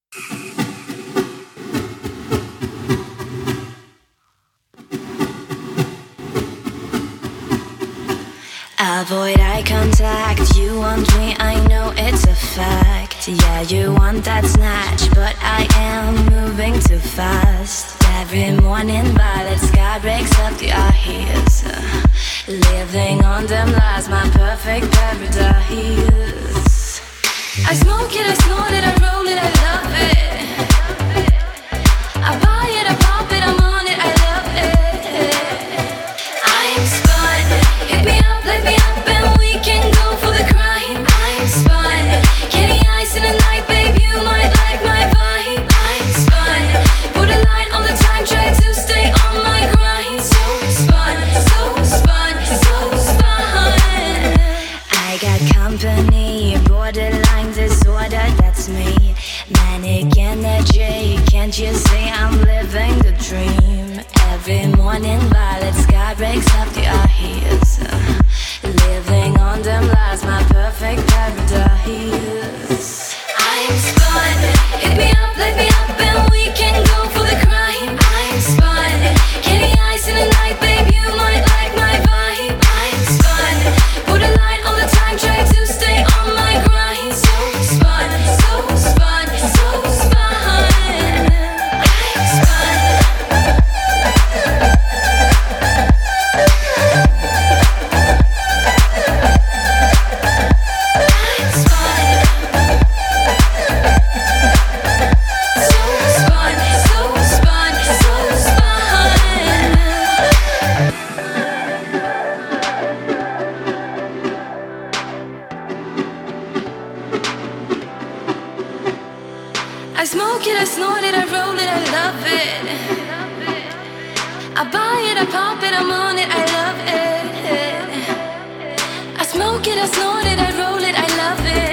Avoid eye contact, you want me, I know it's a fact. Yeah, you want that snatch, but I am moving too fast. Every morning violet sky breaks up the eyes. Living on them lies, my perfect paradise. I smoke it, I snort it, I roll it, I love it. I buy it, I pop it, I'm on it, I love it. I am spun, hit me up, light me up, and we can go for the crime. I am spun, candy ice in the night, babe, you might like my vibe. I am spun, put a line on the time, try to stay on my grind. So spun, so spun, so spun. I got company, borderline disorder, that's me. Manic energy, can't you see I'm living the dream? Every morning violet sky breaks up the eyes. Living on them lies, my perfect paradise. I am spun, hit me up, light me up, and we can go for the crime. I am spun, candy ice in the night, babe, you might like my vibe. I am spun, put a line on the time, try to stay on my grind. So spun, so spun, so spun. I am spun. I smoke it, I snort it, I roll it, I love it. I buy it, I pop it, I'm on it, I love it. I smoke it, I snort it, I roll it, I love it.